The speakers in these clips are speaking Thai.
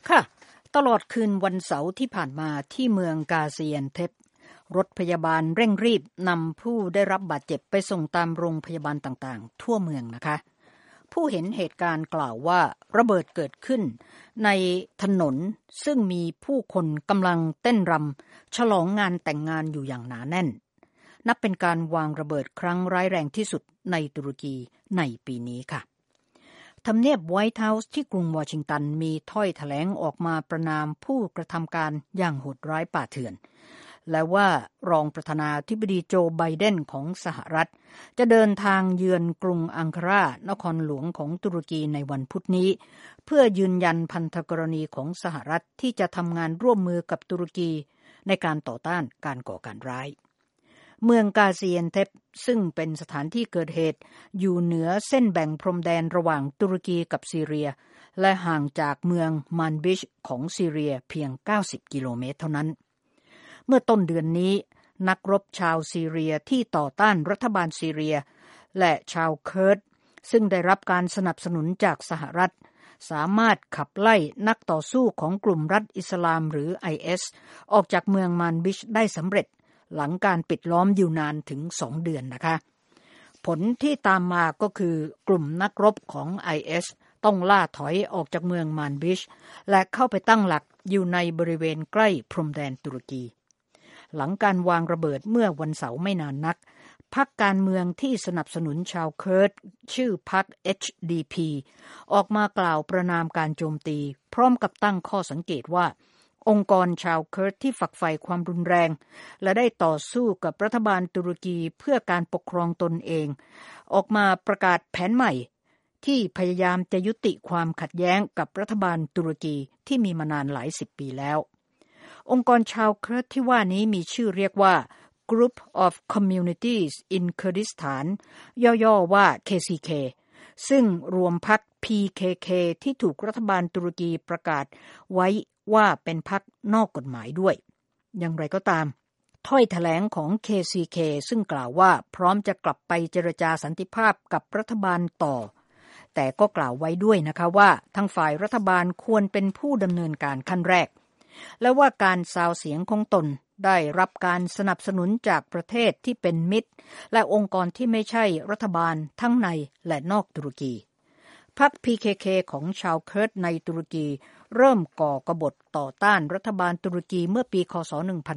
ค่ะตลอดคืนวันเสาร์ที่ผ่านมาที่เมืองกาซิอันเทปรถพยาบาลเร่งรีบนำผู้ได้รับบาดเจ็บไปส่งตามโรงพยาบาลต่างๆทั่วเมืองนะคะผู้เห็นเหตุการณ์กล่าวว่าระเบิดเกิดขึ้นในถนนซึ่งมีผู้คนกำลังเต้นรำฉลองงานแต่งงานอยู่อย่างหนาแน่นนับเป็นการวางระเบิดครั้งร้ายแรงที่สุดในตุรกีในปีนี้ค่ะทำเนียบไวท์เฮาส์ที่กรุงวอชิงตันมีถ้อยแถลงออกมาประณามผู้กระทำการอย่างโหดร้ายป่าเถื่อนและว่ารองประธานาธิบดีโจไบเดนของสหรัฐจะเดินทางเยือนกรุงอังการานครหลวงของตุรกีในวันพุธนี้เพื่อยืนยันพันธกรณีของสหรัฐที่จะทำงานร่วมมือกับตุรกีในการต่อต้านการก่อการร้ายเมืองกาซิอันเทปซึ่งเป็นสถานที่เกิดเหตุอยู่เหนือเส้นแบ่งพรมแดนระหว่างตุรกีกับซีเรียและห่างจากเมืองมันบิชของซีเรียเพียง90กิโลเมตรเท่านั้นเมื่อต้นเดือนนี้นักรบชาวซีเรียที่ต่อต้านรัฐบาลซีเรียและชาวเคิร์ดซึ่งได้รับการสนับสนุนจากสหรัฐสามารถขับไล่นักต่อสู้ของกลุ่มรัฐอิสลามหรือ IS ออกจากเมืองมันบิชได้สำเร็จหลังการปิดล้อมอยู่นานถึง2เดือนนะคะผลที่ตามมาก็คือกลุ่มนักรบของ IS ต้องล่าถอยออกจากเมืองมันบิชและเข้าไปตั้งหลักอยู่ในบริเวณใกล้พรมแดนตุรกีหลังการวางระเบิดเมื่อวันเสาร์ไม่นานนักพรรคการเมืองที่สนับสนุนชาวเคิร์ดชื่อพรรค HDP ออกมากล่าวประณามการโจมตีพร้อมกับตั้งข้อสังเกตว่าองค์กรชาวเคิร์ดที่ฝักใฝ่ความรุนแรงและได้ต่อสู้กับรัฐบาลตุรกีเพื่อการปกครองตนเองออกมาประกาศแผนใหม่ที่พยายามจะยุติความขัดแย้งกับรัฐบาลตุรกีที่มีมานานหลาย10 ปีแล้วองค์กรชาวเคิร์ดที่ว่านี้มีชื่อเรียกว่า Group of Communities in Kurdistan ย่อๆว่า KCK ซึ่งรวมพรรค PKK ที่ถูกรัฐบาลตุรกีประกาศไว้ว่าเป็นพรรคนอกกฎหมายด้วยอย่างไรก็ตามถ้อยแถลงของ KCK ซึ่งกล่าวว่าพร้อมจะกลับไปเจรจาสันติภาพกับรัฐบาลต่อแต่ก็กล่าวไว้ด้วยนะคะว่าทางฝ่ายรัฐบาลควรเป็นผู้ดำเนินการขั้นแรกและว่าการซาวเสียงของตนได้รับการสนับสนุนจากประเทศที่เป็นมิตรและองค์กรที่ไม่ใช่รัฐบาลทั้งในและนอกตุรกีพรรค PKK ของชาวเคิร์ดในตุรกีเริ่มก่อกบฏต่อต้านรัฐบาลตุรกีเมื่อปีคศ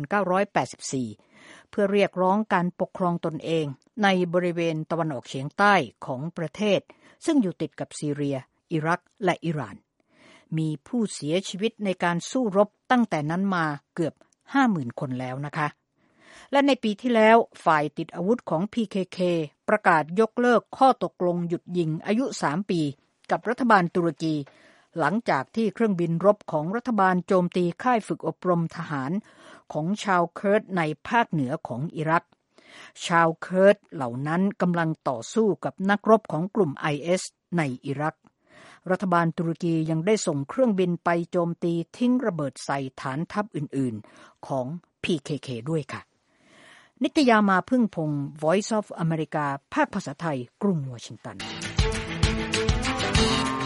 1984 เพื่อเรียกร้องการปกครองตนเองในบริเวณตะวันออกเฉียงใต้ของประเทศซึ่งอยู่ติดกับซีเรียอิรักและอิหร่านมีผู้เสียชีวิตในการสู้รบตั้งแต่นั้นมาเกือบ 50,000 คนแล้วนะคะและในปีที่แล้วฝ่ายติดอาวุธของ PKK ประกาศยกเลิกข้อตกลงหยุดยิงอายุ3 ปีกับรัฐบาลตุรกีหลังจากที่เครื่องบินรบของรัฐบาลโจมตีค่ายฝึกอบรมทหารของชาวเคิร์ดในภาคเหนือของอิรักชาวเคิร์ดเหล่านั้นกำลังต่อสู้กับนักรบของกลุ่ม IS ในอิรักรัฐบาลตุรกียังได้ส่งเครื่องบินไปโจมตีทิ้งระเบิดใส่ฐานทัพอื่นๆของ PKK ด้วยค่ะนิตยามาพึ่งพงศ์ Voice of America ภาคภาษาไทยกรุงวอชิงตัน